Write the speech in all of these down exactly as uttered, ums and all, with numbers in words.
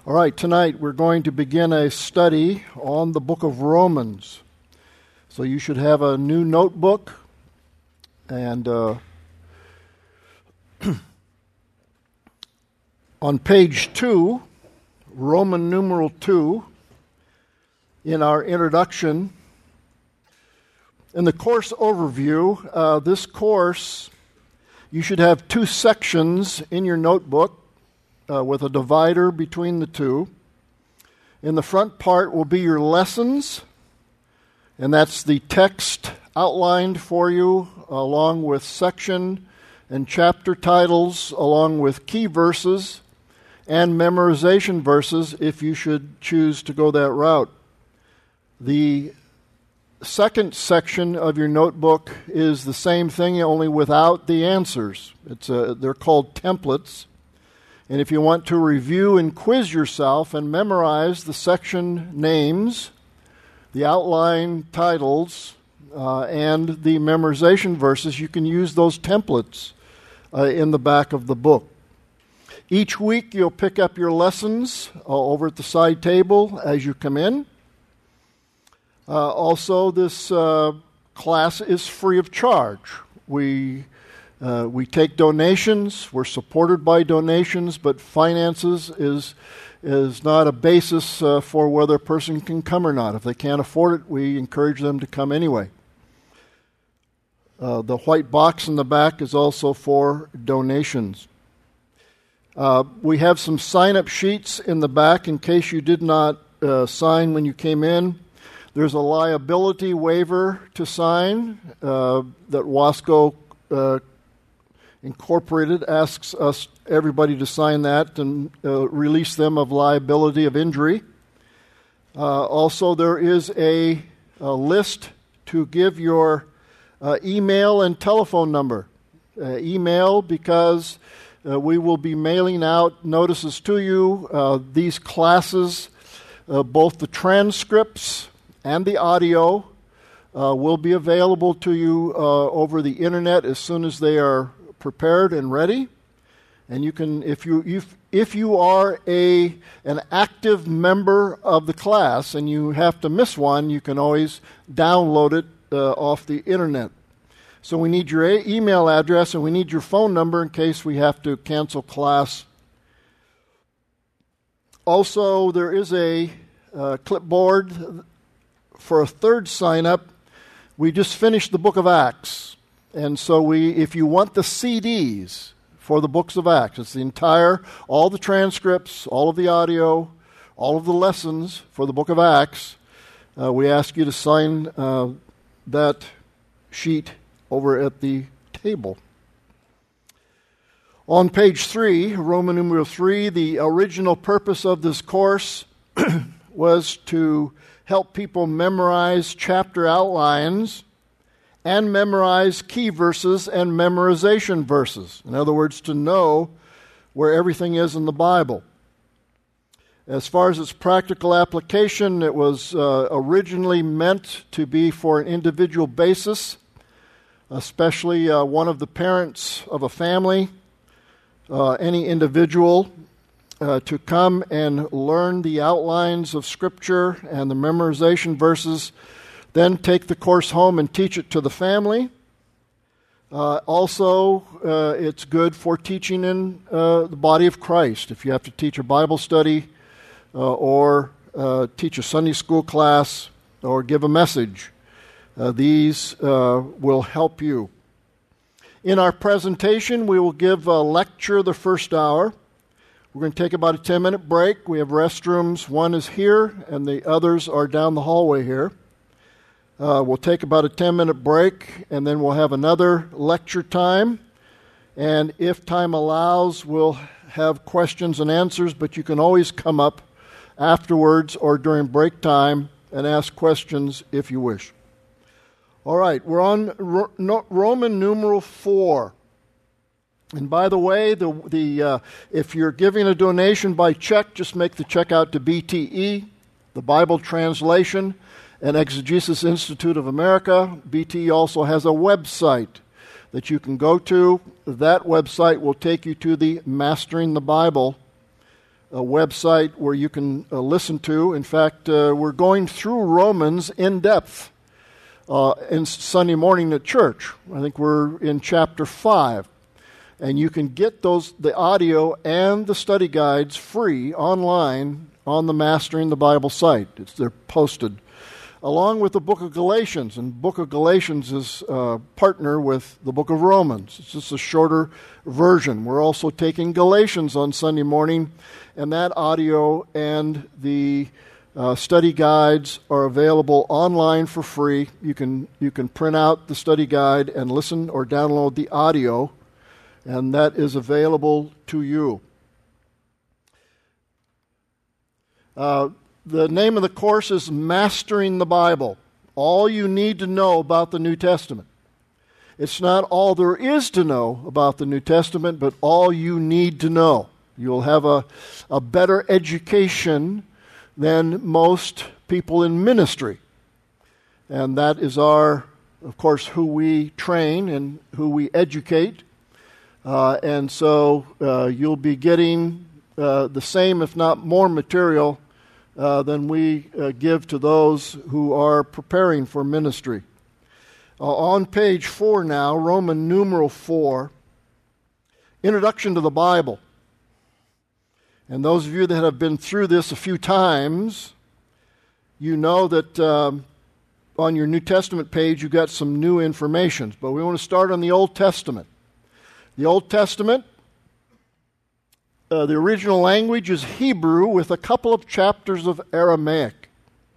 All right, tonight we're going to begin a study on the book of Romans. So you should have a new notebook, and uh, on page two, Roman numeral two, in our introduction, in the course overview, uh, this course, you should have two sections in your notebook. Uh, with a divider between the two. In the front part will be your lessons, and that's the text outlined for you along with section and chapter titles, along with key verses and memorization verses if you should choose to go that route. The second section of your notebook is the same thing, only without the answers. It's a, they're called templates. And if you want to review and quiz yourself and memorize the section names, the outline titles, uh, and the memorization verses, you can use those templates uh, in the back of the book. Each week you'll pick up your lessons uh, over at the side table as you come in. Uh, also, this uh, class is free of charge. We Uh, we take donations. We're supported by donations, but finances is is not a basis uh, for whether a person can come or not. If they can't afford it, we encourage them to come anyway. Uh, the white box in the back is also for donations. Uh, we have some sign-up sheets in the back in case you did not uh, sign when you came in. There's a liability waiver to sign uh, that Wasco uh, Incorporated asks us, everybody, to sign that and uh, release them of liability of injury. Uh, also, there is a, a list to give your uh, email and telephone number. Uh, email because uh, we will be mailing out notices to you. Uh, these classes, uh, both the transcripts and the audio, uh, will be available to you uh, over the internet as soon as they are prepared and ready. And you can, if you if, if you are a an active member of the class and you have to miss one, you can always download it uh, off the internet. So we need your a- email address and we need your phone number in case we have to cancel class. Also, there is a uh, clipboard for a third sign up. We just finished the book of Acts. And so we, if you want the C Ds for the books of Acts, it's the entire, all the transcripts, all of the audio, all of the lessons for the book of Acts, uh, we ask you to sign uh, that sheet over at the table. On page three, Roman numeral three, the original purpose of this course was to help people memorize chapter outlines and memorize key verses and memorization verses. In other words, to know where everything is in the Bible. As far as its practical application, it was uh, originally meant to be for an individual basis, especially uh, one of the parents of a family, uh, any individual, uh, to come and learn the outlines of Scripture and the memorization verses, then take the course home and teach it to the family. Uh, also, uh, it's good for teaching in uh, the body of Christ. If you have to teach a Bible study uh, or uh, teach a Sunday school class or give a message, uh, these uh, will help you. In our presentation, we will give a lecture the first hour. We're going to take about a ten-minute break. We have restrooms. One is here, and the others are down the hallway here. Uh, we'll take about a ten-minute break, and then we'll have another lecture time. And if time allows, we'll have questions and answers, but you can always come up afterwards or during break time and ask questions if you wish. All right, we're on Ro- no, Roman numeral four. And by the way, the the uh, if you're giving a donation by check, just make the check out to B T E, the Bible Translation and Exegesis Institute of America. B T E also has a website that you can go to. That website will take you to the Mastering the Bible a website where you can uh, listen to. In fact, uh, we're going through Romans in depth uh, in Sunday morning at church. I think we're in chapter five. And you can get those, the audio and the study guides free online on the Mastering the Bible site. It's, they're posted along with the book of Galatians. And the book of Galatians is uh, partner with the book of Romans. It's just a shorter version. We're also taking Galatians on Sunday morning, and that audio and the uh, study guides are available online for free. You can you can print out the study guide and listen or download the audio, and that is available to you. Uh, the name of the course is Mastering the Bible. All you need to know about the New Testament. It's not all there is to know about the New Testament, but all you need to know. You'll have a, a better education than most people in ministry. And that is our, of course, who we train and who we educate. Uh, and so uh, you'll be getting uh, the same, if not more, material uh, than we uh, give to those who are preparing for ministry. Uh, on page four now, Roman numeral four, Introduction to the Bible. And those of you that have been through this a few times, you know that um, on your New Testament page you got some new information. But we want to start on the Old Testament. The Old Testament, uh, the original language is Hebrew with a couple of chapters of Aramaic.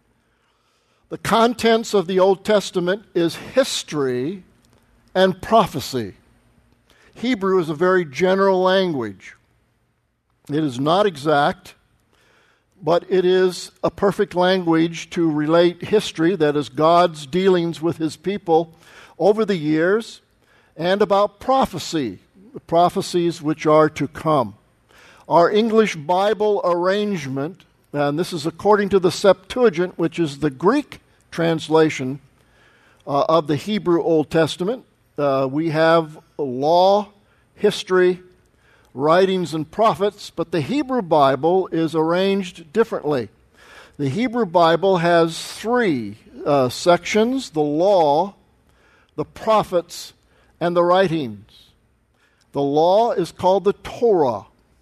The contents of the Old Testament is history and prophecy. Hebrew is a very general language. It is not exact, but it is a perfect language to relate history, that is God's dealings with His people over the years, and about prophecy, the prophecies which are to come. Our English Bible arrangement, and this is according to the Septuagint, which is the Greek translation uh, of the Hebrew Old Testament. Uh, we have law, history, writings, and prophets, but the Hebrew Bible is arranged differently. The Hebrew Bible has three uh, sections: the law, the prophets, and the writings. The law is called the Torah.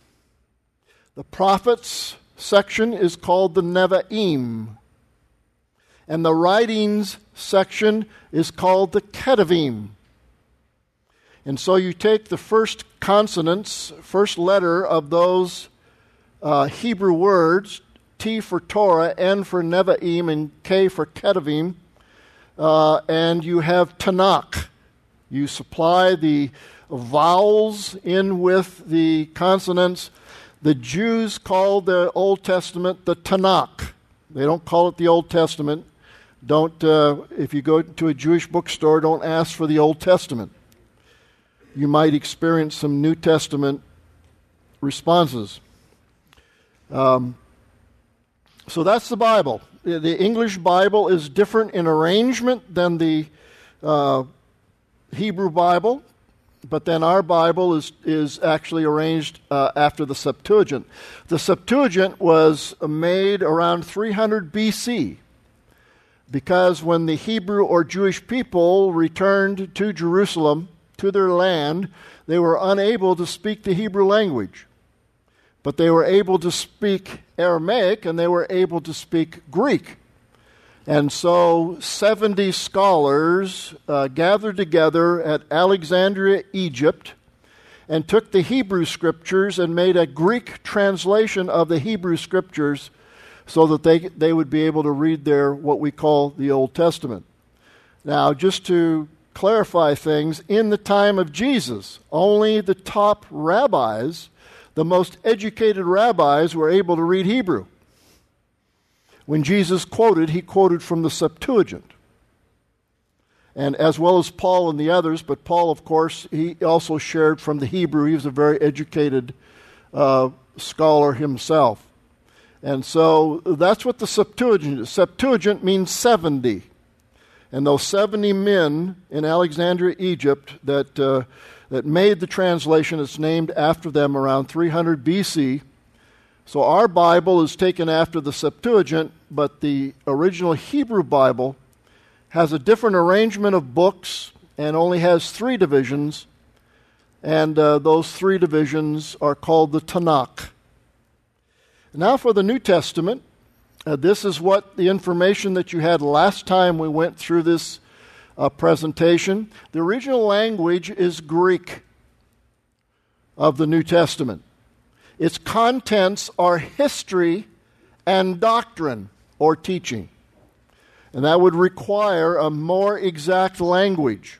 The prophets section is called the Nevi'im. And the writings section is called the Ketuvim. And so you take the first consonants, first letter of those uh, Hebrew words, T for Torah, N for Nevi'im, and K for Ketuvim, uh, and you have Tanakh. You supply the vowels in with the consonants. The Jews call the Old Testament the Tanakh. They don't call it the Old Testament. Don't, uh, if you go to a Jewish bookstore, don't ask for the Old Testament. You might experience some New Testament responses. Um, so that's the Bible. The English Bible is different in arrangement than the uh, Hebrew Bible, but then our Bible is, is actually arranged uh, after the Septuagint. The Septuagint was made around three hundred B C because when the Hebrew or Jewish people returned to Jerusalem, to their land, they were unable to speak the Hebrew language. But they were able to speak Aramaic and they were able to speak Greek. And so seventy scholars uh, gathered together at Alexandria, Egypt, and took the Hebrew Scriptures and made a Greek translation of the Hebrew Scriptures so that they, they would be able to read their, what we call the Old Testament. Now, just to clarify things, in the time of Jesus, only the top rabbis, the most educated rabbis, were able to read Hebrew. When Jesus quoted, he quoted from the Septuagint. And as well as Paul and the others, but Paul, of course, he also shared from the Hebrew. He was a very educated uh, scholar himself. And so that's what the Septuagint is. Septuagint means seventy. And those seventy men in Alexandria, Egypt, that uh, that made the translation, it's named after them around three hundred B C, So our Bible is taken after the Septuagint, but the original Hebrew Bible has a different arrangement of books and only has three divisions, and uh, those three divisions are called the Tanakh. Now for the New Testament, uh, this is what the information that you had last time we went through this uh, presentation. The original language is Greek of the New Testament. Its contents are history and doctrine or teaching. And that would require a more exact language.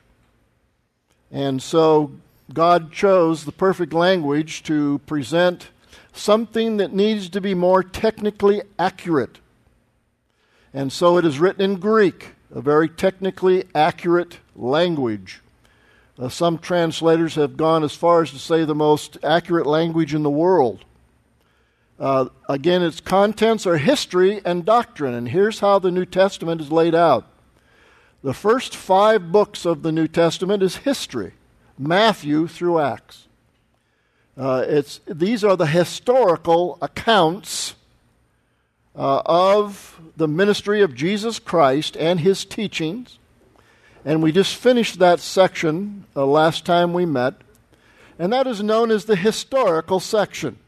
And so God chose the perfect language to present something that needs to be more technically accurate. And so it is written in Greek, a very technically accurate language. Uh, some translators have gone as far as to say the most accurate language in the world. Uh, again, its contents are history and doctrine, and here's how the New Testament is laid out. The first five books of the New Testament is history, Matthew through Acts. Uh, it's these are the historical accounts uh, of the ministry of Jesus Christ and his teachings. And we just finished that section uh, last time we met, and that is known as the historical section.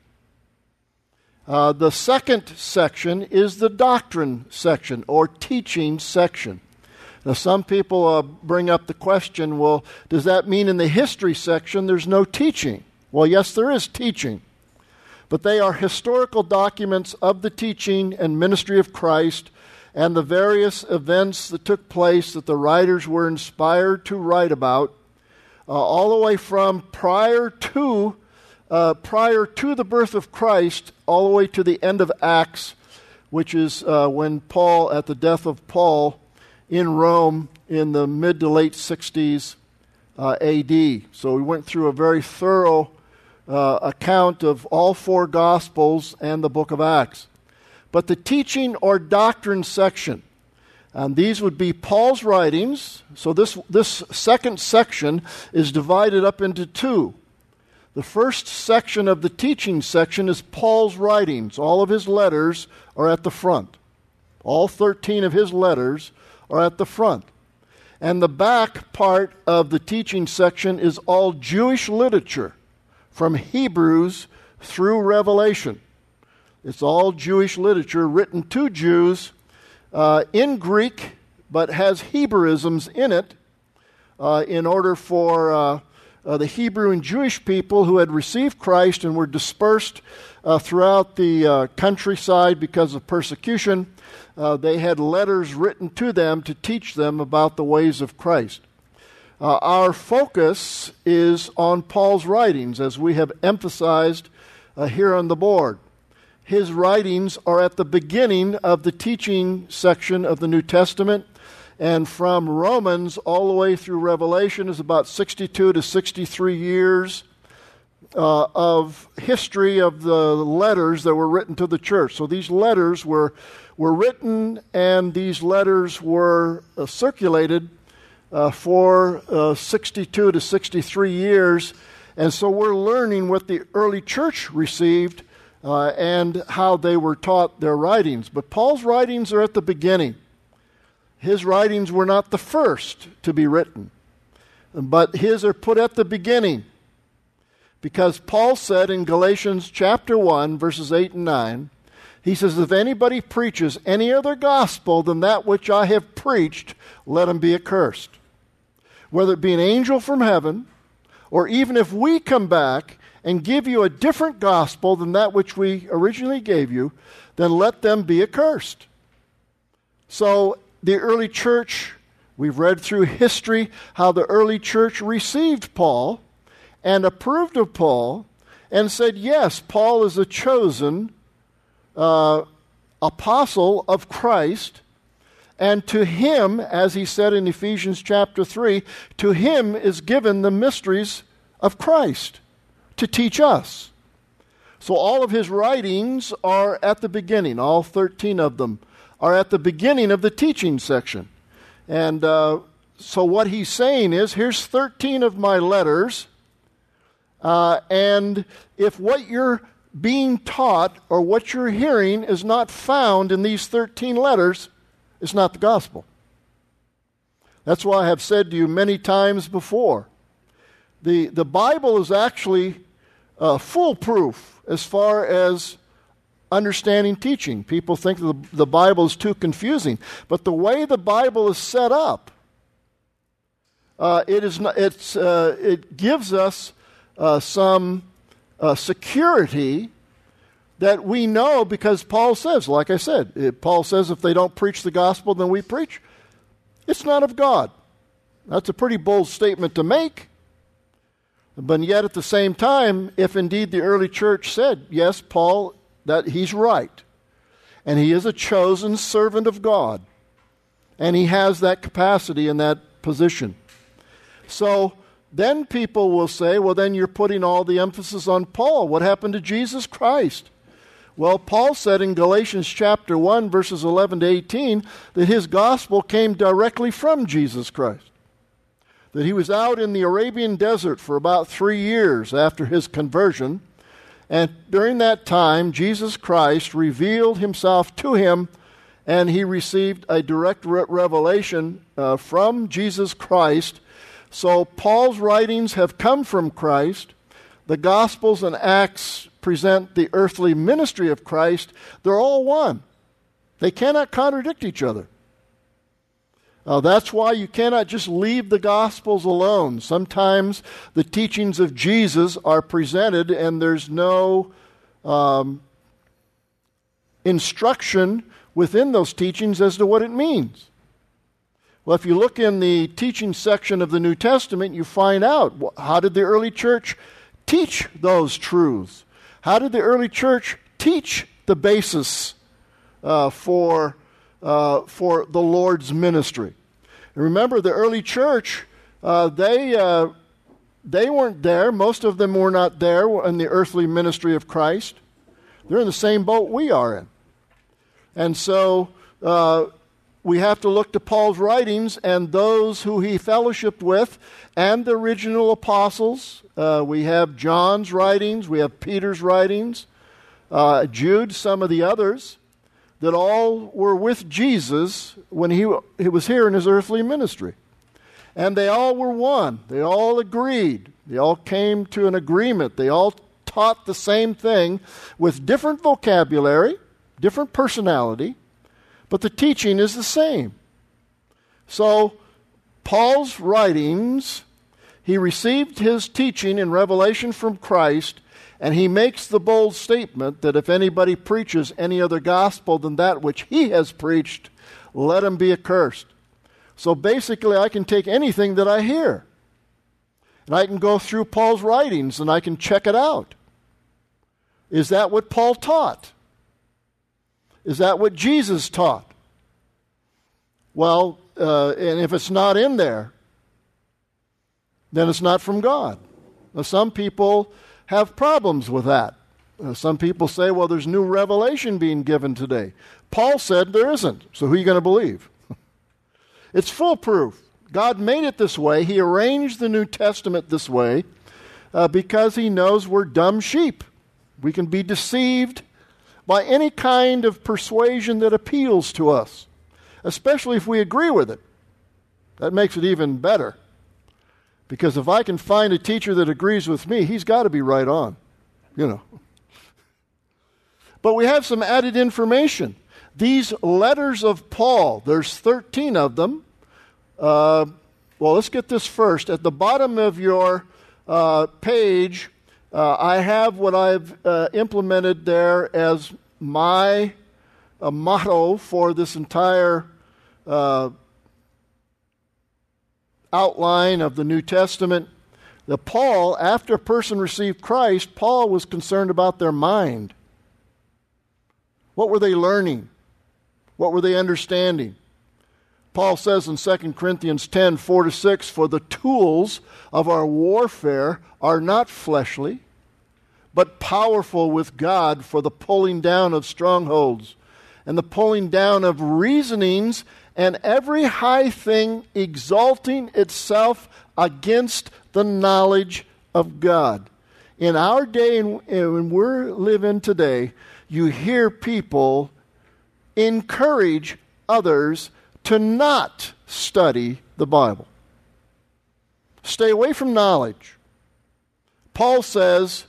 Uh, the second section is the doctrine section, or teaching section. Now, some people uh, bring up the question, well, does that mean in the history section there's no teaching? Well, yes, there is teaching, but they are historical documents of the teaching and ministry of Christ and the various events that took place that the writers were inspired to write about, uh, all the way from prior to uh, prior to the birth of Christ, all the way to the end of Acts, which is uh, when Paul, at the death of Paul in Rome in the mid to late sixties uh, A D. So we went through a very thorough uh, account of all four Gospels and the book of Acts. But the teaching or doctrine section, and these would be Paul's writings. So this, this second section is divided up into two. The first section of the teaching section is Paul's writings. All of his letters are at the front. All thirteen of his letters are at the front. And the back part of the teaching section is all Jewish literature from Hebrews through Revelation. It's all Jewish literature written to Jews uh, in Greek, but has Hebrewisms in it uh, in order for uh, uh, the Hebrew and Jewish people who had received Christ and were dispersed uh, throughout the uh, countryside because of persecution. Uh, they had letters written to them to teach them about the ways of Christ. Uh, our focus is on Paul's writings, as we have emphasized uh, here on the board. His writings are at the beginning of the teaching section of the New Testament, and from Romans all the way through Revelation is about sixty-two to sixty-three years uh, of history of the letters that were written to the church. So these letters were were written, and these letters were uh, circulated uh, for uh, sixty-two to sixty-three years, and so we're learning what the early church received Uh, and how they were taught their writings. But Paul's writings are at the beginning. His writings were not the first to be written, but his are put at the beginning. Because Paul said in Galatians chapter one, verses eight and nine, he says, if anybody preaches any other gospel than that which I have preached, let him be accursed. Whether it be an angel from heaven, or even if we come back and give you a different gospel than that which we originally gave you, then let them be accursed. So the early church, we've read through history how the early church received Paul and approved of Paul and said, yes, Paul is a chosen uh, apostle of Christ, and to him, as he said in Ephesians chapter three, to him is given the mysteries of Christ to teach us. So all of his writings are at the beginning. All thirteen of them are at the beginning of the teaching section. And uh, so what he's saying is, here's thirteen of my letters, uh, and if what you're being taught or what you're hearing is not found in these thirteen letters, it's not the gospel. That's why I have said to you many times before, the, the Bible is actually uh, foolproof as far as understanding teaching. People think the, the Bible is too confusing, but the way the Bible is set up, uh, it is not, it's, uh, it gives us uh, some uh, security that we know, because Paul says, like I said, it, Paul says if they don't preach the gospel, then we preach. It's not of God. That's a pretty bold statement to make. But yet at the same time, if indeed the early church said, yes, Paul, that he's right, and he is a chosen servant of God, and he has that capacity and that position. So then people will say, well, then you're putting all the emphasis on Paul. What happened to Jesus Christ? Well, Paul said in Galatians chapter one, verses eleven to eighteen, that his gospel came directly from Jesus Christ. That he was out in the Arabian desert for about three years after his conversion, and during that time, Jesus Christ revealed himself to him, and he received a direct re- revelation uh, from Jesus Christ. So Paul's writings have come from Christ. The Gospels and Acts present the earthly ministry of Christ. They're all one. They cannot contradict each other. Uh, that's why you cannot just leave the Gospels alone. Sometimes the teachings of Jesus are presented and there's no um, instruction within those teachings as to what it means. Well, if you look in the teaching section of the New Testament, you find out, how did the early church teach those truths? How did the early church teach the basis uh, for, uh, for the Lord's ministry? And remember, the early church, uh, they, uh, they weren't there. Most of them were not there in the earthly ministry of Christ. They're in the same boat we are in. And so uh, we have to look to Paul's writings and those who he fellowshiped with and the original apostles. Uh, we have John's writings, we have Peter's writings, uh, Jude, some of the others, that all were with Jesus when he, he was here in his earthly ministry. And they all were one. They all agreed. They all came to an agreement. They all taught the same thing with different vocabulary, different personality, but the teaching is the same. So Paul's writings, he received his teaching in revelation from Christ, and he makes the bold statement that if anybody preaches any other gospel than that which he has preached, let him be accursed. So basically, I can take anything that I hear, and I can go through Paul's writings, and I can check it out. Is that what Paul taught? Is that what Jesus taught? Well, uh, and if it's not in there, then it's not from God. Now, some people have problems with that. Uh, some people say, well, there's new revelation being given today. Paul said there isn't, so who are you going to believe? It's foolproof. God made it this way. He arranged the New Testament this way uh, because he knows we're dumb sheep. We can be deceived by any kind of persuasion that appeals to us, especially if we agree with it. That makes it even better. Because if I can find a teacher that agrees with me, he's got to be right on, you know. But we have some added information. These letters of Paul, there's thirteen of them. Uh, well, let's get this first. At the bottom of your uh, page, uh, I have what I've uh, implemented there as my uh, motto for this entire uh outline of the New Testament. That Paul, after a person received Christ, Paul was concerned about their mind. What were they learning? What were they understanding? Paul says in Second Corinthians ten, four to six, for the tools of our warfare are not fleshly, but powerful with God for the pulling down of strongholds and the pulling down of reasonings and every high thing exalting itself against the knowledge of God. In our day, and when we're living today, you hear people encourage others to not study the Bible. Stay away from knowledge. Paul says,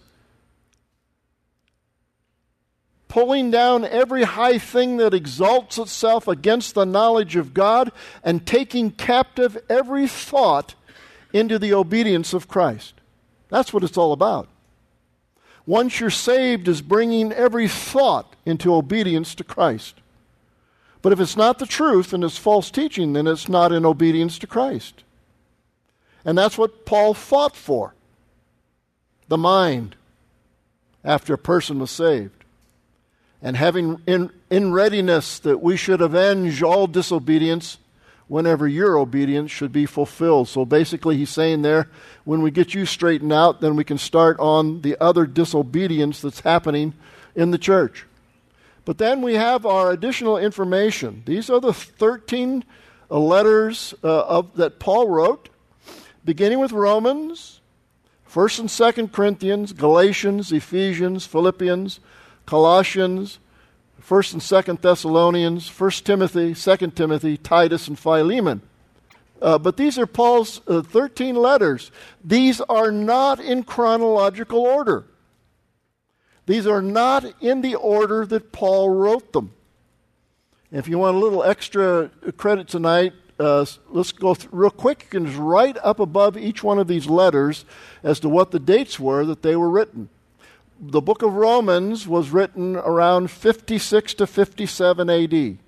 pulling down every high thing that exalts itself against the knowledge of God, and taking captive every thought into the obedience of Christ. That's what it's all about. Once you're saved, is bringing every thought into obedience to Christ. But if it's not the truth and it's false teaching, then it's not in obedience to Christ. And that's what Paul fought for. The mind, after a person was saved. And having in, in readiness that we should avenge all disobedience whenever your obedience should be fulfilled. So basically he's saying there, when we get you straightened out, then we can start on the other disobedience that's happening in the church. But then we have our additional information. These are the thirteen letters uh, of, that Paul wrote, beginning with Romans, First and Second Corinthians, Galatians, Ephesians, Philippians, Colossians, First and Second Thessalonians, First Timothy, Second Timothy, Titus, and Philemon. Uh, but these are Paul's uh, thirteen letters. These are not in chronological order. These are not in the order that Paul wrote them. If you want a little extra credit tonight, uh, let's go th- real quick. You can just write up above each one of these letters as to what the dates were that they were written. The book of Romans was written around fifty-six to fifty-seven A D.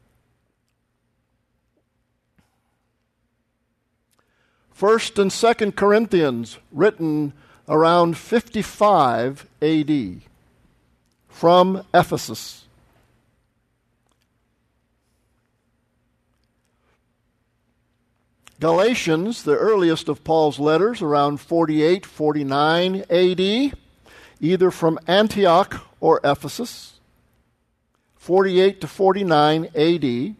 First and Second Corinthians, written around fifty-five A D from Ephesus. Galatians, the earliest of Paul's letters, around forty-eight, forty-nine A D, either from Antioch or Ephesus, forty-eight to forty-nine A D.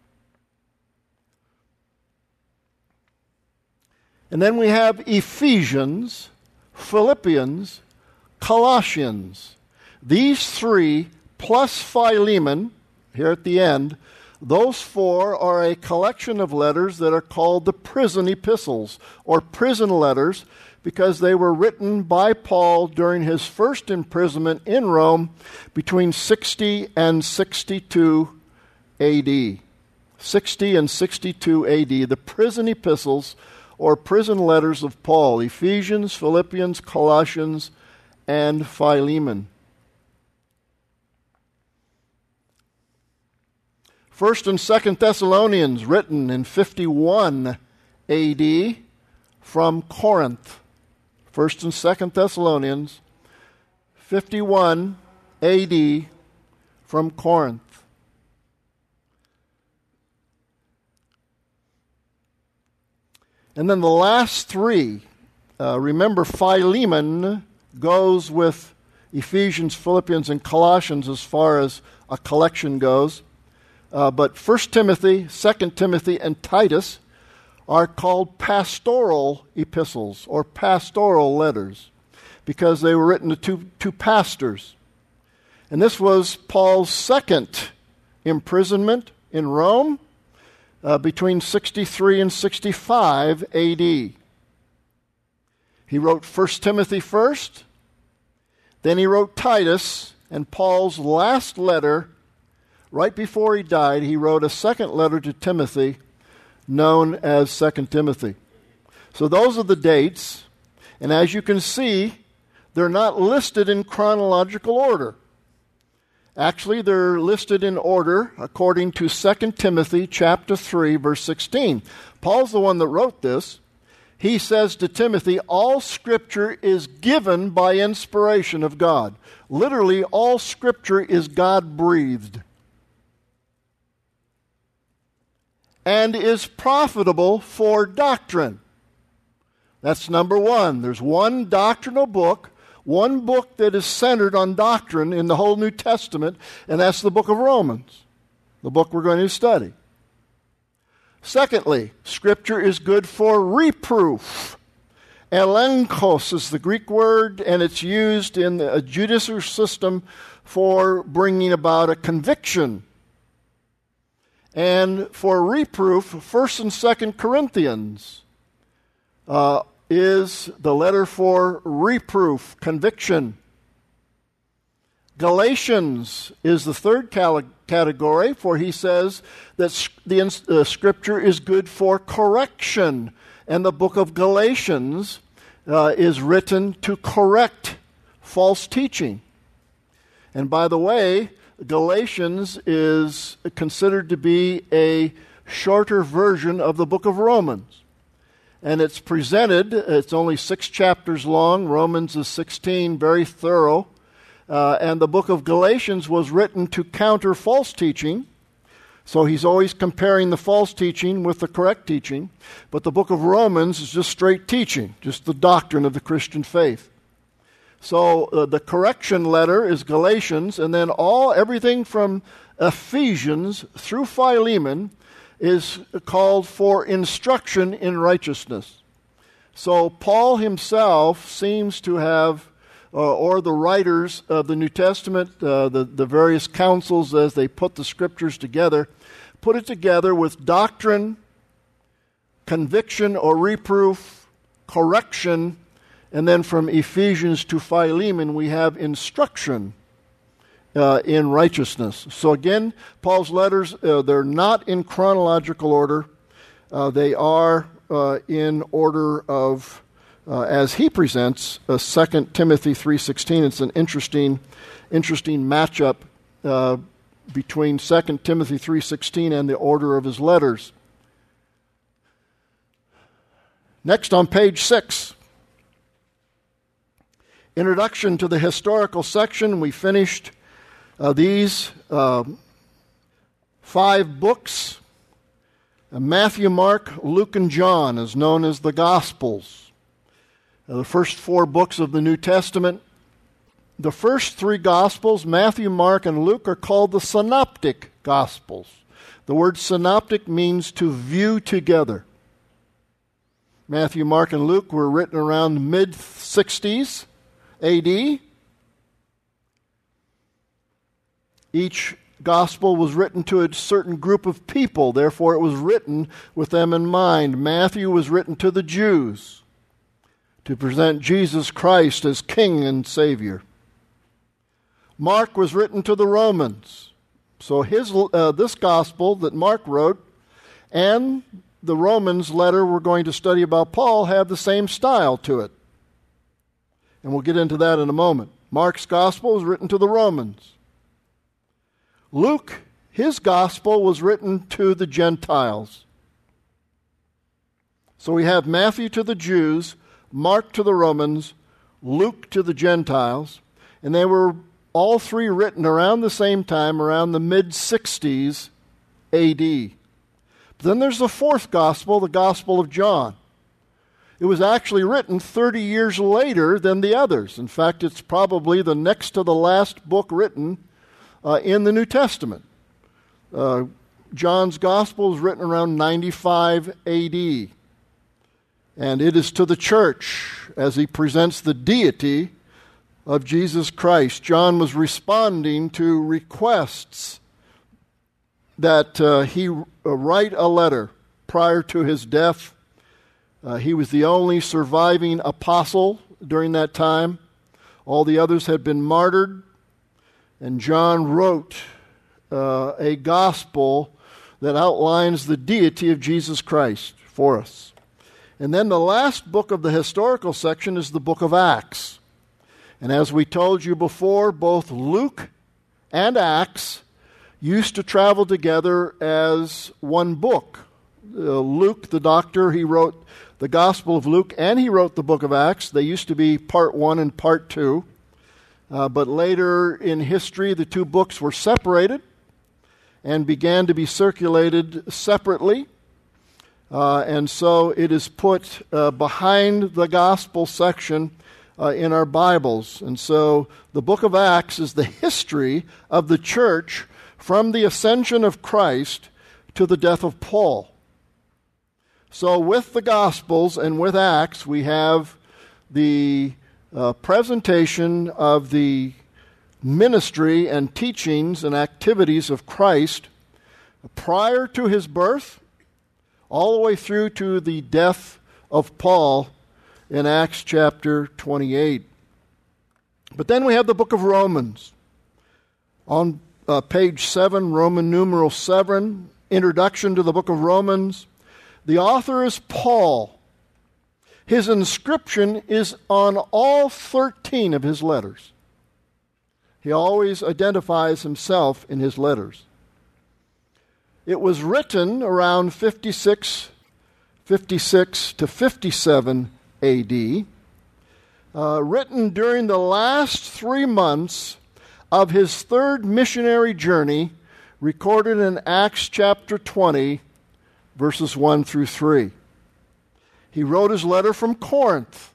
And then we have Ephesians, Philippians, Colossians. These three, plus Philemon, here at the end, those four are a collection of letters that are called the prison epistles, or prison letters, because they were written by Paul during his first imprisonment in Rome between sixty and sixty-two A D. sixty and sixty-two A D, the prison epistles, or prison letters of Paul, Ephesians, Philippians, Colossians, and Philemon. First and Second Thessalonians, written in fifty-one A D from Corinth. First and Second Thessalonians, fifty-one A D from Corinth. And then the last three, uh, remember Philemon goes with Ephesians, Philippians, and Colossians as far as a collection goes. Uh, but First Timothy, Second Timothy, and Titus are called pastoral epistles or pastoral letters because they were written to two, two pastors. And this was Paul's second imprisonment in Rome uh, between sixty-three and sixty-five A D. He wrote First Timothy first, then he wrote Titus, and Paul's last letter, right before he died, he wrote a second letter to Timothy known as Second Timothy. So those are the dates, and as you can see, they're not listed in chronological order. Actually, they're listed in order according to Second Timothy chapter three, verse sixteen. Paul's the one that wrote this. He says to Timothy, all Scripture is given by inspiration of God. Literally, all Scripture is God-breathed. And is profitable for doctrine. That's number one. There's one doctrinal book, one book that is centered on doctrine in the whole New Testament, and that's the book of Romans, the book we're going to study. Secondly, Scripture is good for reproof Elenkos is the Greek word, and it's used in the judicial system for bringing about a conviction. And for reproof, First and Second Corinthians uh, is the letter for reproof, conviction. Galatians is the third cal- category, for he says that the uh, Scripture is good for correction. And the book of Galatians uh, is written to correct false teaching. And by the way, Galatians is considered to be a shorter version of the book of Romans. And it's presented, it's only six chapters long. Romans is sixteen, very thorough. Uh, and the book of Galatians was written to counter false teaching. So he's always comparing the false teaching with the correct teaching. But the book of Romans is just straight teaching, just the doctrine of the Christian faith. So uh, the correction letter is Galatians, and then all everything from Ephesians through Philemon is called for instruction in righteousness. So Paul himself seems to have, uh, or the writers of the New Testament, uh, the, the various councils as they put the scriptures together, put it together with doctrine, conviction or reproof, correction, and then from Ephesians to Philemon we have instruction uh, in righteousness. So again, Paul's letters, uh, they're not in chronological order. Uh, they are uh, in order of, uh, as he presents, uh, Second Timothy three sixteen. It's an interesting, interesting matchup uh, between Second Timothy three sixteen and the order of his letters. Next on page six. Introduction to the historical section. We finished uh, these uh, five books. Uh, Matthew, Mark, Luke, and John is known as the Gospels. Uh, the first four books of the New Testament. The first three Gospels, Matthew, Mark, and Luke, are called the Synoptic Gospels. The word synoptic means to view together. Matthew, Mark, and Luke were written around the mid sixties A D. Each gospel was written to a certain group of people, therefore it was written with them in mind. Matthew was written to the Jews to present Jesus Christ as King and Savior. Mark was written to the Romans. So his uh, this gospel that Mark wrote and the Romans letter we're going to study about Paul have the same style to it. And we'll get into that in a moment. Mark's gospel was written to the Romans. Luke, his gospel was written to the Gentiles. So we have Matthew to the Jews, Mark to the Romans, Luke to the Gentiles, and they were all three written around the same time, around the mid sixties A D. But then there's the fourth gospel, the Gospel of John. It was actually written thirty years later than the others. In fact, it's probably the next to the last book written uh, in the New Testament. Uh, John's Gospel is written around ninety-five A D. And it is to the church as he presents the deity of Jesus Christ. John was responding to requests that uh, he uh, write a letter prior to his death. Uh, he was the only surviving apostle during that time. All the others had been martyred. And John wrote uh, a gospel that outlines the deity of Jesus Christ for us. And then the last book of the historical section is the book of Acts. And as we told you before, both Luke and Acts used to travel together as one book. Uh, Luke, the doctor, he wrote the Gospel of Luke, and he wrote the book of Acts. They used to be part one and part two. Uh, but later in history, the two books were separated and began to be circulated separately. Uh, and so it is put uh, behind the Gospel section uh, in our Bibles. And so the book of Acts is the history of the church from the ascension of Christ to the death of Paul. So with the Gospels and with Acts, we have the uh, presentation of the ministry and teachings and activities of Christ prior to his birth, all the way through to the death of Paul in Acts chapter twenty-eight. But then we have the book of Romans. On uh, page seven, Roman numeral seven, introduction to the book of Romans. The author is Paul. His inscription is on all thirteen of his letters. He always identifies himself in his letters. It was written around fifty-six, fifty-six to fifty-seven A D, uh, written during the last three months of his third missionary journey, recorded in Acts chapter twenty, verses one through three. He wrote his letter from Corinth.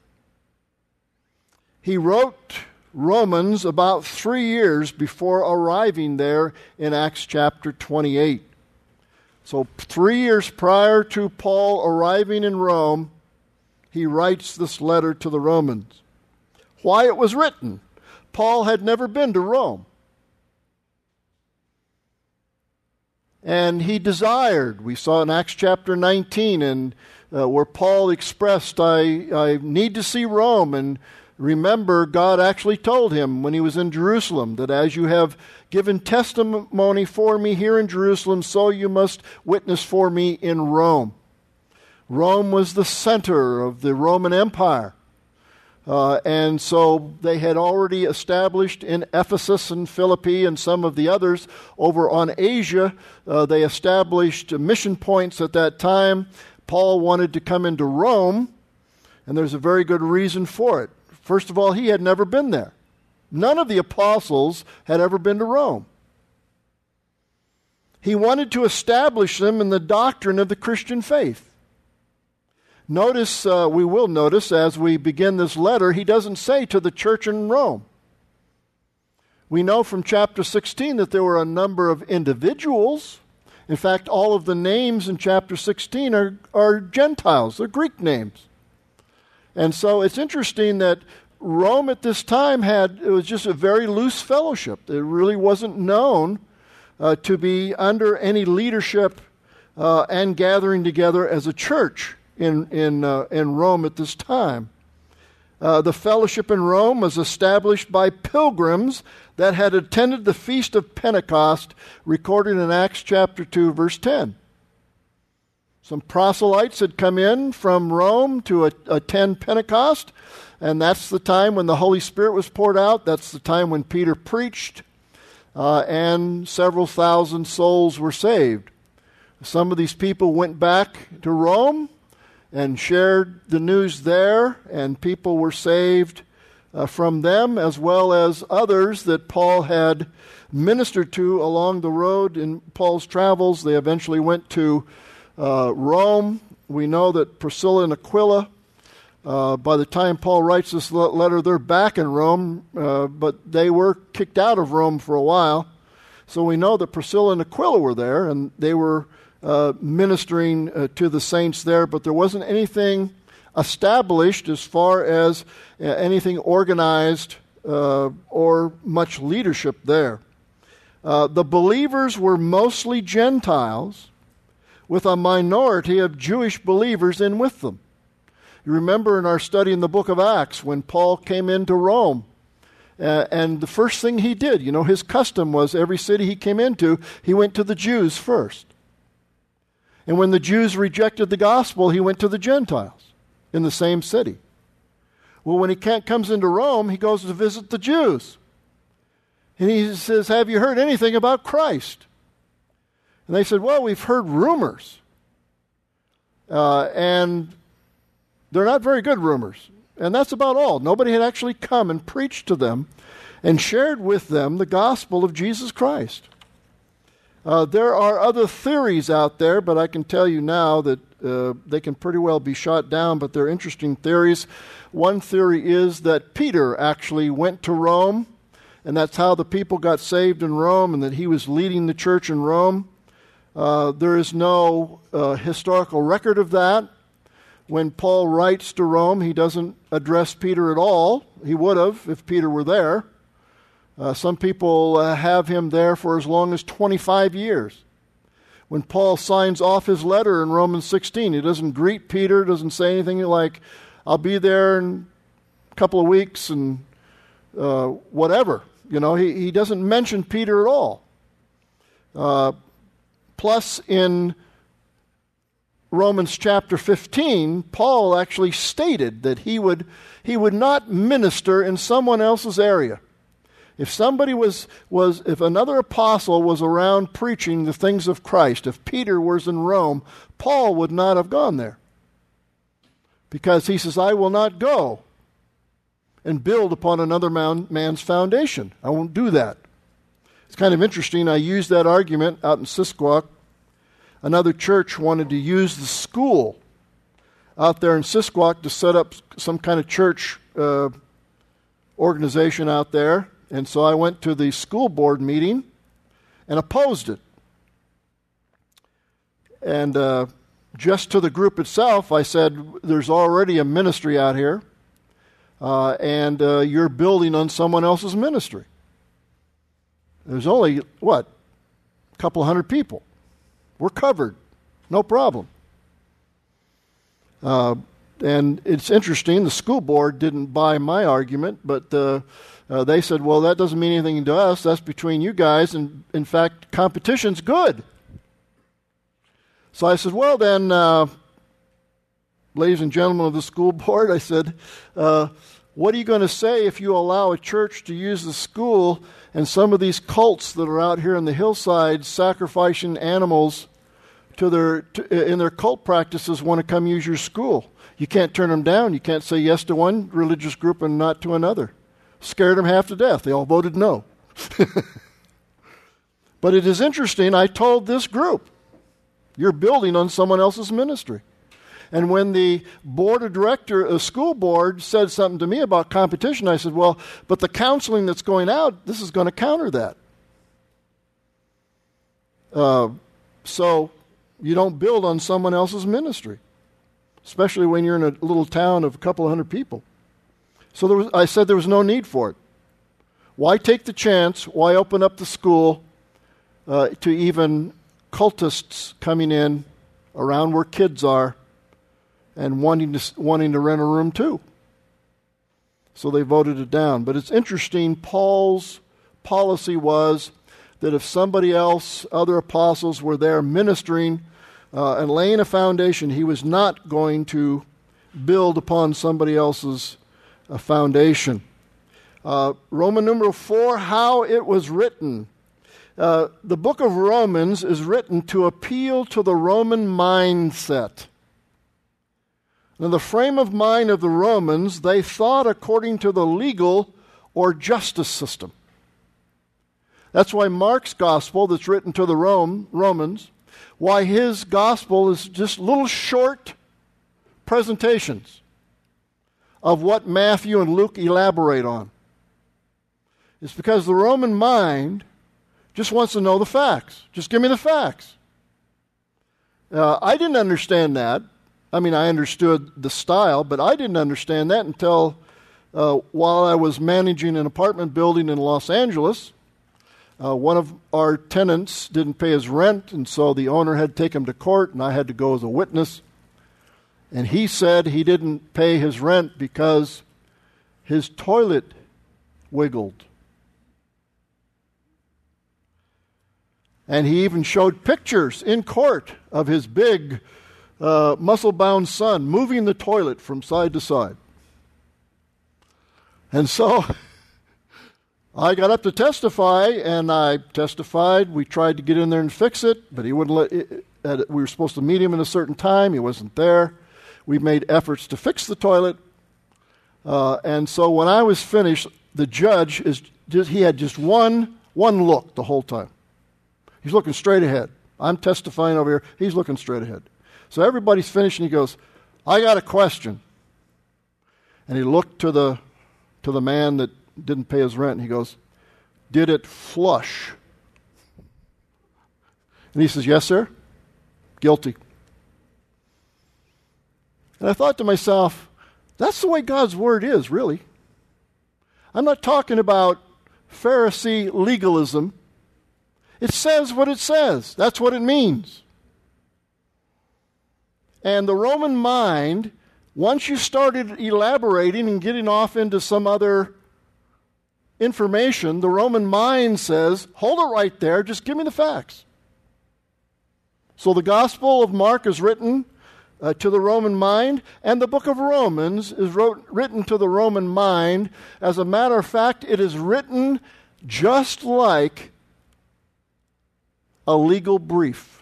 He wrote Romans about three years before arriving there in Acts chapter twenty-eight. So three years prior to Paul arriving in Rome, he writes this letter to the Romans. Why it was written? Paul had never been to Rome. And he desired, we saw in Acts chapter nineteen, and uh, where Paul expressed, I, I need to see Rome. And remember, God actually told him when he was in Jerusalem that as you have given testimony for me here in Jerusalem, so you must witness for me in Rome. Rome was the center of the Roman Empire. Uh, and so they had already established in Ephesus and Philippi and some of the others over on Asia, uh, they established mission points at that time. Paul wanted to come into Rome, and there's a very good reason for it. First of all, he had never been there. None of the apostles had ever been to Rome. He wanted to establish them in the doctrine of the Christian faith. Notice, uh, we will notice as we begin this letter, he doesn't say to the church in Rome. We know from chapter sixteen that there were a number of individuals. In fact, all of the names in chapter sixteen are, are Gentiles. They're Greek names. And so it's interesting that Rome at this time had, it was just a very loose fellowship. It really wasn't known uh, to be under any leadership uh, and gathering together as a church in in uh, in Rome at this time. Uh, the fellowship in Rome was established by pilgrims that had attended the Feast of Pentecost, recorded in Acts chapter two, verse ten. Some proselytes had come in from Rome to a, attend Pentecost, and that's the time when the Holy Spirit was poured out. That's the time when Peter preached, uh, and several thousand souls were saved. Some of these people went back to Rome and shared the news there, and people were saved uh, from them, as well as others that Paul had ministered to along the road in Paul's travels. They eventually went to uh, Rome. We know that Priscilla and Aquila, uh, by the time Paul writes this letter, they're back in Rome, uh, but they were kicked out of Rome for a while. So we know that Priscilla and Aquila were there, and they were Uh, ministering uh, to the saints there, but there wasn't anything established as far as uh, anything organized uh, or much leadership there. Uh, the believers were mostly Gentiles, with a minority of Jewish believers in with them. You remember in our study in the book of Acts when Paul came into Rome, uh, and the first thing he did, you know, his custom was every city he came into, he went to the Jews first. And when the Jews rejected the gospel, he went to the Gentiles in the same city. Well, when he can't, comes into Rome, he goes to visit the Jews. And he says, have you heard anything about Christ? And they said, well, we've heard rumors. Uh, and they're not very good rumors. And that's about all. Nobody had actually come and preached to them and shared with them the gospel of Jesus Christ. Uh, there are other theories out there, but I can tell you now that uh, they can pretty well be shot down, but they're interesting theories. One theory is that Peter actually went to Rome, and that's how the people got saved in Rome, and that he was leading the church in Rome. Uh, there is no uh, historical record of that, When Paul writes to Rome, he doesn't address Peter at all. He would have if Peter were there. Uh, some people uh, have him there for as long as twenty-five years. When Paul signs off his letter in Romans sixteen, he doesn't greet Peter, doesn't say anything like, I'll be there in a couple of weeks and uh, whatever. You know, he, he doesn't mention Peter at all. Uh, plus, in Romans chapter fifteen, Paul actually stated that he would he would not minister in someone else's area. If somebody was, was, if another apostle was around preaching the things of Christ, if Peter was in Rome, Paul would not have gone there. Because he says, I will not go and build upon another man, man's foundation. I won't do that. It's kind of interesting. I used that argument out in Sisquoc. Another church wanted to use the school out there in Sisquoc to set up some kind of church uh, organization out there. And so I went to the school board meeting and opposed it. And uh, just to the group itself, I said, there's already a ministry out here, uh, and uh, you're building on someone else's ministry. There's only, what, a couple hundred people. We're covered. No problem. Uh, and it's interesting, the school board didn't buy my argument, but uh, uh, they said, well, that doesn't mean anything to us. That's between you guys. And in fact, competition's good. So I said, well, then, uh, ladies and gentlemen of the school board, I said, uh, what are you going to say if you allow a church to use the school and some of these cults that are out here in the hillside sacrificing animals to their to, in their cult practices want to come use your school? You can't turn them down. You can't say yes to one religious group and not to another. Scared them half to death. They all voted no. But it is interesting. I told this group, you're building on someone else's ministry. And when the board of director, uh, school board said something to me about competition, I said, well, but the counseling that's going out, this is going to counter that. Uh, so you don't build on someone else's ministry, especially when you're in a little town of a couple of hundred people. So there was, I said there was no need for it. Why take the chance? Why open up the school uh, to even cultists coming in around where kids are and wanting to wanting to rent a room too? So they voted it down. But it's interesting, Paul's policy was that if somebody else, other apostles were there ministering uh, and laying a foundation, he was not going to build upon somebody else's uh, foundation. Uh, Roman numeral four, how it was written. Uh, the book of Romans is written to appeal to the Roman mindset. Now, the frame of mind of the Romans, they thought according to the legal or justice system. That's why Mark's gospel that's written to the Rome, Romans, why his gospel is just little short presentations of what Matthew and Luke elaborate on. It's because the Roman mind just wants to know the facts. Just give me the facts. Uh, I didn't understand that. I mean, I understood the style, but I didn't understand that until uh, while I was managing an apartment building in Los Angeles. Uh, one of our tenants didn't pay his rent, and so the owner had to take him to court, and I had to go as a witness. And he said he didn't pay his rent because his toilet wiggled. And he even showed pictures in court of his big, uh, muscle-bound son moving the toilet from side to side. And so I got up to testify, and I testified. We tried to get in there and fix it, but he wouldn't let it, it, we were supposed to meet him at a certain time. He wasn't there. We made efforts to fix the toilet. Uh, and so when I was finished, the judge, is just, he had just one, one look the whole time. He's looking straight ahead. I'm testifying over here. He's looking straight ahead. So everybody's finished, and he goes, I got a question. And he looked to the to the man that didn't pay his rent, and he goes, did it flush? And he says, yes, sir. Guilty. And I thought to myself, that's the way God's Word is, really. I'm not talking about Pharisee legalism. It says what it says. That's what it means. And the Roman mind, once you started elaborating and getting off into some other information, the Roman mind says, hold it right there, just give me the facts. So the Gospel of Mark is written uh, to the Roman mind, and the book of Romans is wrote, written to the Roman mind. As a matter of fact, it is written just like a legal brief.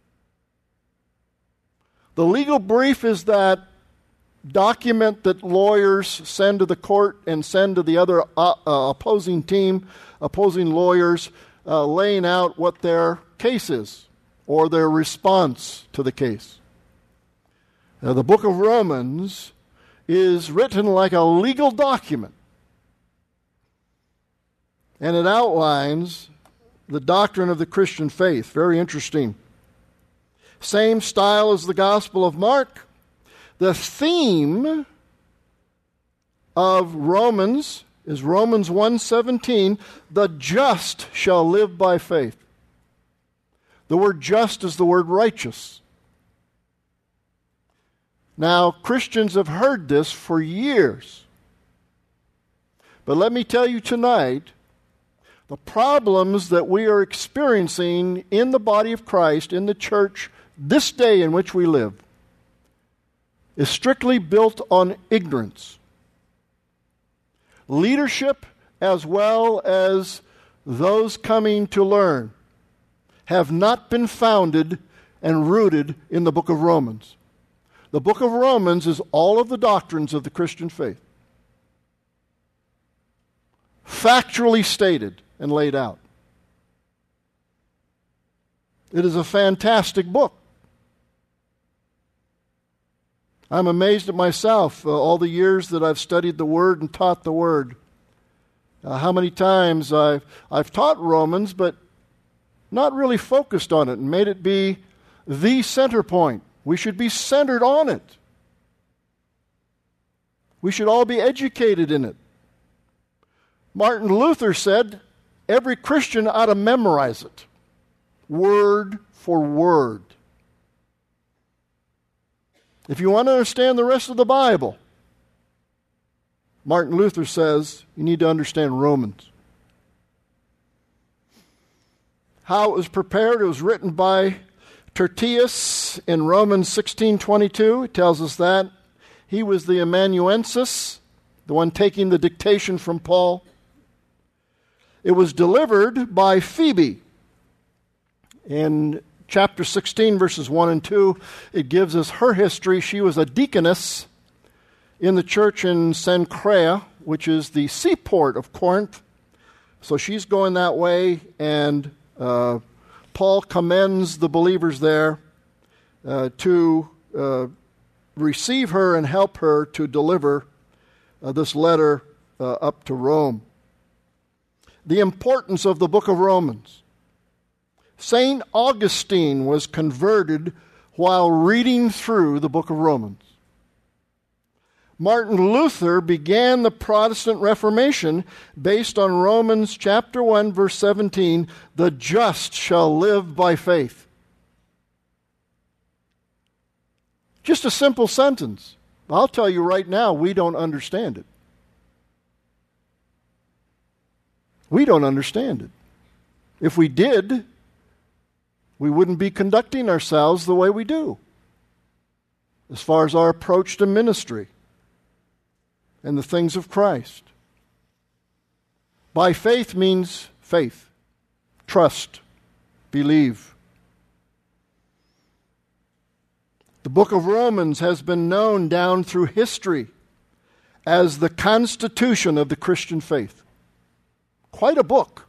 The legal brief is that document that lawyers send to the court and send to the other uh, uh, opposing team, opposing lawyers, uh, laying out what their case is or their response to the case. Now, the book of Romans is written like a legal document, and it outlines the doctrine of the Christian faith. Very interesting. Same style as the Gospel of Mark. The theme of Romans is Romans one seventeen, the just shall live by faith. The word just is the word righteous. Now, Christians have heard this for years. But let me tell you tonight, the problems that we are experiencing in the body of Christ, in the church, this day in which we live, is strictly built on ignorance. Leadership, as well as those coming to learn, have not been founded and rooted in the book of Romans. The book of Romans is all of the doctrines of the Christian faith, factually stated and laid out. It is a fantastic book. I'm amazed at myself, uh, all the years that I've studied the Word and taught the Word. Uh, how many times I've, I've taught Romans, but not really focused on it and made it be the center point. We should be centered on it. We should all be educated in it. Martin Luther said, every Christian ought to memorize it, word for word. If you want to understand the rest of the Bible, Martin Luther says you need to understand Romans. How it was prepared, it was written by Tertius in Romans sixteen twenty-two. It tells us that. He was the amanuensis, the one taking the dictation from Paul. It was delivered by Phoebe. In chapter sixteen, verses one and two, it gives us her history. She was a deaconess in the church in Cenchrea, which is the seaport of Corinth. So she's going that way, and uh, Paul commends the believers there uh, to uh, receive her and help her to deliver uh, this letter uh, up to Rome. The importance of the book of Romans. Saint Augustine was converted while reading through the book of Romans. Martin Luther began the Protestant Reformation based on Romans chapter one, verse seventeen, the just shall live by faith. Just a simple sentence. I'll tell you right now, we don't understand it. We don't understand it. If we did, we wouldn't be conducting ourselves the way we do as far as our approach to ministry and the things of Christ. By faith means faith, trust, believe. The book of Romans has been known down through history as the constitution of the Christian faith. Quite a book.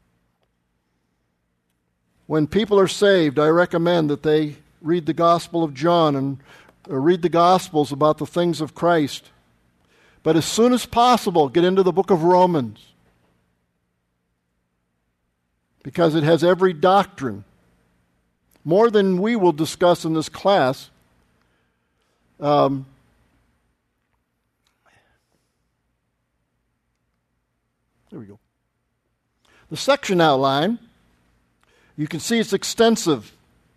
When people are saved, I recommend that they read the Gospel of John and read the Gospels about the things of Christ. But as soon as possible, get into the book of Romans, because it has every doctrine, more than we will discuss in this class. Um, there we go. The section outline, you can see it's extensive.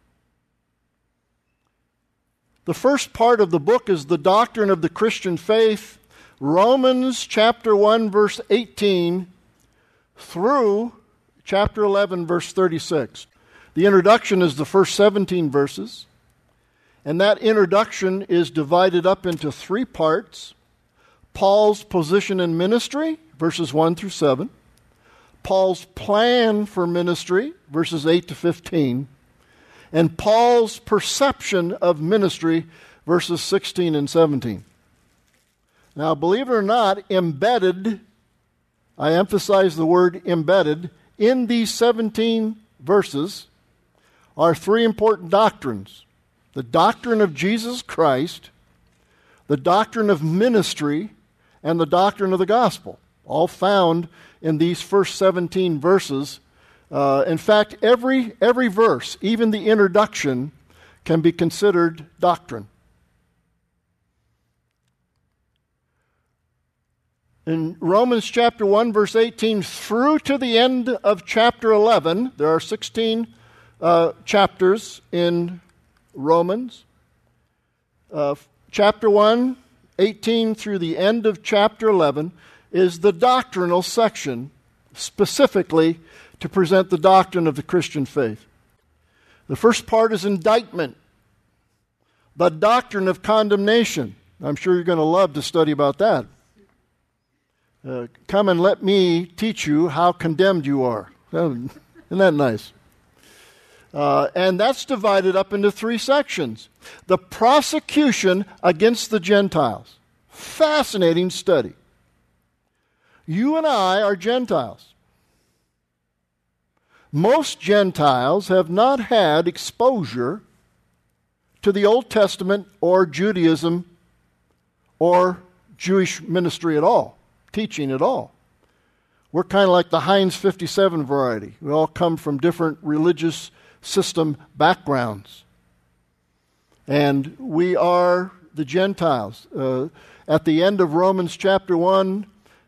The first part of the book is the doctrine of the Christian faith, Romans chapter one, verse eighteen, through chapter eleven, verse thirty-six. The introduction is the first seventeen verses, and that introduction is divided up into three parts. Paul's position in ministry, verses one through seven. Paul's plan for ministry, verses eight to fifteen. And Paul's perception of ministry, verses sixteen and seventeen. Now, believe it or not, embedded, I emphasize the word embedded, in these seventeen verses are three important doctrines. The doctrine of Jesus Christ, the doctrine of ministry, and the doctrine of the gospel, all found in these first seventeen verses. Uh, in fact, every every verse, even the introduction, can be considered doctrine. In Romans chapter one, verse eighteen, through to the end of chapter eleven, there are sixteen uh, chapters in Romans. Uh, chapter one, eighteen through the end of chapter eleven, is the doctrinal section, specifically to present the doctrine of the Christian faith. The first part is indictment, the doctrine of condemnation. I'm sure you're going to love to study about that. Uh, come and let me teach you how condemned you are. Isn't that nice? Uh, and that's divided up into three sections. The prosecution against the Gentiles. Fascinating study. You and I are Gentiles. Most Gentiles have not had exposure to the Old Testament or Judaism or Jewish ministry at all, teaching at all. We're kind of like the Heinz fifty-seven variety. We all come from different religious system backgrounds. And we are the Gentiles. Uh, at the end of Romans chapter one,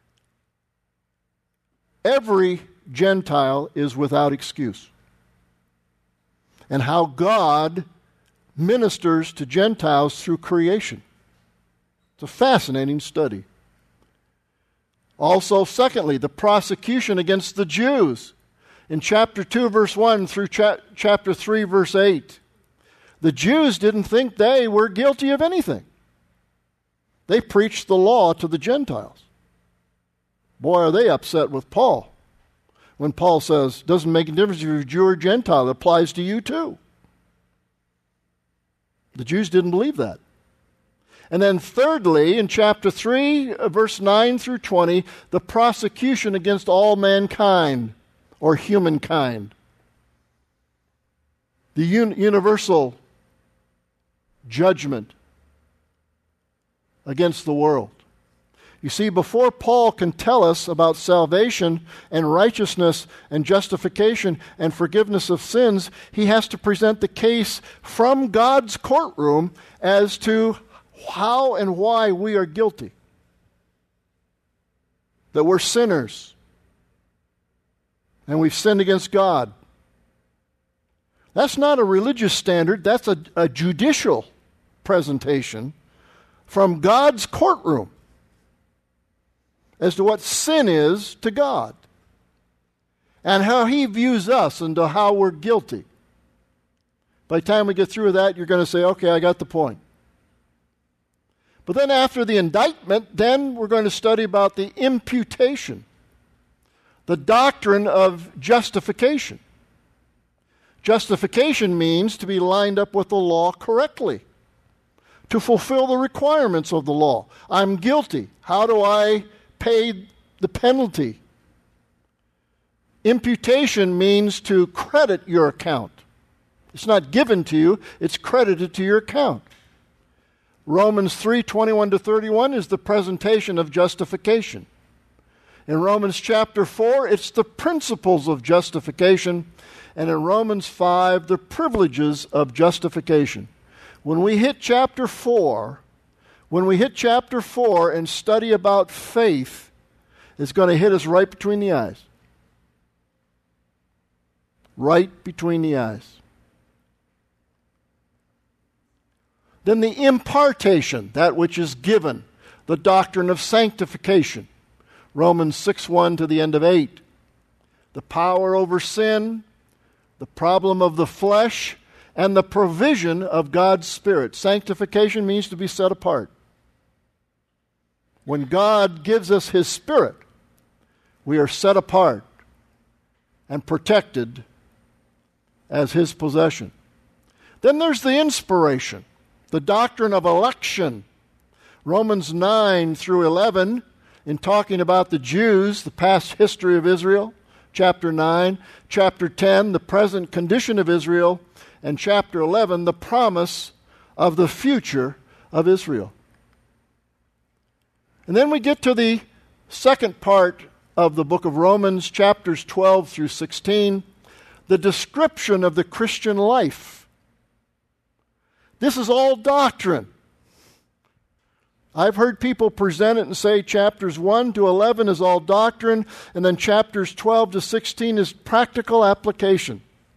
every Gentile is without excuse. And how God ministers to Gentiles through creation. It's a fascinating study. Also, secondly, the prosecution against the Jews. In chapter two, verse one through cha- chapter three, verse eight. The Jews didn't think they were guilty of anything. They preached the law to the Gentiles. Boy, are they upset with Paul. When Paul says, doesn't make a difference if you're Jew or Gentile, it applies to you too. The Jews didn't believe that. And then thirdly, in chapter three, verse nine through twenty, the prosecution against all mankind, or humankind. The un- universal judgment against the world. You see, before Paul can tell us about salvation and righteousness and justification and forgiveness of sins, he has to present the case from God's courtroom as to how and why we are guilty. That we're sinners. And we've sinned against God. That's not a religious standard. That's a, a judicial presentation from God's courtroom as to what sin is to God and how He views us and to how we're guilty. By the time we get through that, you're going to say, okay, I got the point. But then after the indictment, then we're going to study about the imputation, the doctrine of justification. Justification means to be lined up with the law correctly, to fulfill the requirements of the law. I'm guilty. How do I pay the penalty? Imputation means to credit your account. It's not given to you, it's credited to your account. Romans three, twenty-one to thirty-one is the presentation of justification. In Romans chapter four, it's the principles of justification. And in Romans five, the privileges of justification. When we hit chapter four, When we hit chapter four and study about faith, it's going to hit us right between the eyes. Right between the eyes. Then the impartation, that which is given, the doctrine of sanctification. Romans six one to the end of eight. The power over sin, the problem of the flesh, and the provision of God's Spirit. Sanctification means to be set apart. When God gives us His Spirit, we are set apart and protected as His possession. Then there's the inspiration, the doctrine of election. Romans nine through eleven, in talking about the Jews, the past history of Israel. Chapter nine, chapter ten, the present condition of Israel, and chapter eleven, the promise of the future of Israel. And then we get to the second part of the book of Romans, chapters twelve through sixteen, the description of the Christian life. This is all doctrine. I've heard people present it and say chapters one to eleven is all doctrine, and then chapters twelve to sixteen is practical application.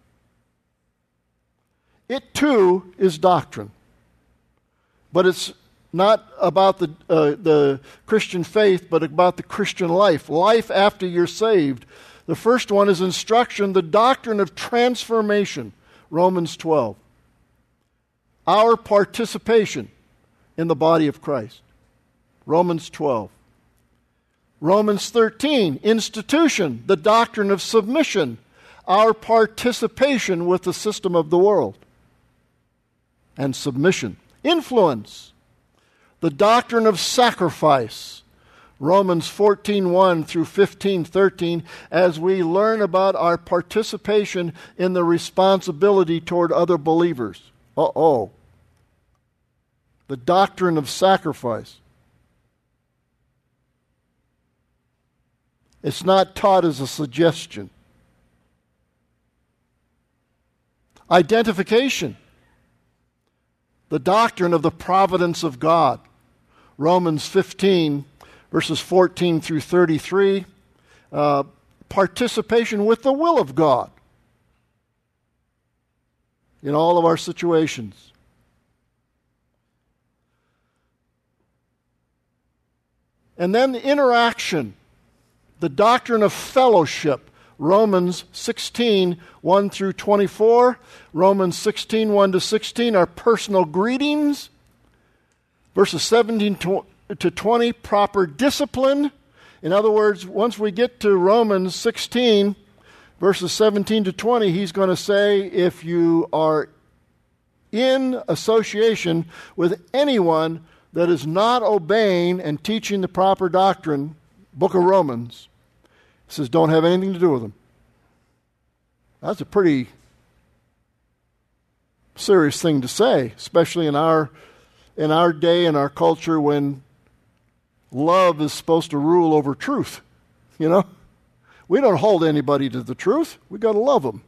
It too is doctrine. But it's not about the, uh, the Christian faith, but about the Christian life. Life after you're saved. The first one is instruction, the doctrine of transformation. Romans twelve. Our participation in the body of Christ. Romans twelve. Romans thirteen, institution, the doctrine of submission, our participation with the system of the world. And submission. Influence, the doctrine of sacrifice. Romans fourteen one through fifteen thirteen, as we learn about our participation in the responsibility toward other believers. Uh-oh. The doctrine of sacrifice. It's not taught as a suggestion. Identification. The doctrine of the providence of God. Romans fifteen, verses fourteen through thirty-three. Uh, participation with the will of God in all of our situations. And then the interaction, the doctrine of fellowship. Romans sixteen, one through twenty-four. Romans sixteen, one to sixteen are personal greetings. Verses seventeen to twenty, proper discipline. In other words, once we get to Romans sixteen, verses seventeen to twenty, he's going to say, if you are in association with anyone that is not obeying and teaching the proper doctrine, book of Romans, he says, don't have anything to do with them. That's a pretty serious thing to say, especially in our in our day and our culture when love is supposed to rule over truth. You know? We don't hold anybody to the truth. We've got to love them.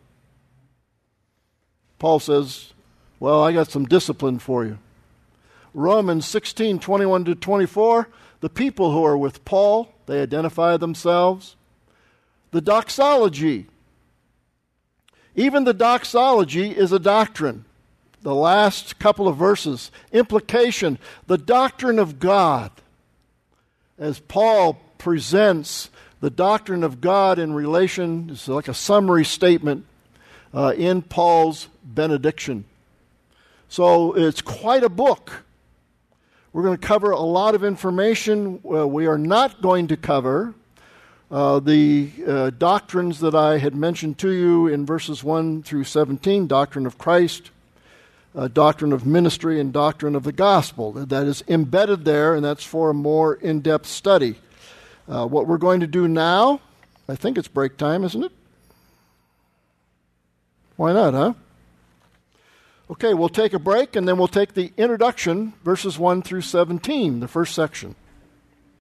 Paul says, well, I got some discipline for you. Romans sixteen, twenty-one to twenty-four, the people who are with Paul, they identify themselves. The doxology. Even the doxology is a doctrine. The last couple of verses. Implication, the doctrine of God. As Paul presents the doctrine of God in relation, it's like a summary statement uh, in Paul's benediction. So it's quite a book. We're going to cover a lot of information. Uh, we are not going to cover uh, the uh, doctrines that I had mentioned to you in verses one through seventeen, doctrine of Christ, uh, doctrine of ministry, and doctrine of the gospel. That is embedded there, and that's for a more in-depth study. Uh, what we're going to do now, I think it's break time, isn't it? Why not, huh? Okay, we'll take a break, and then we'll take the introduction, verses one through seventeen, the first section.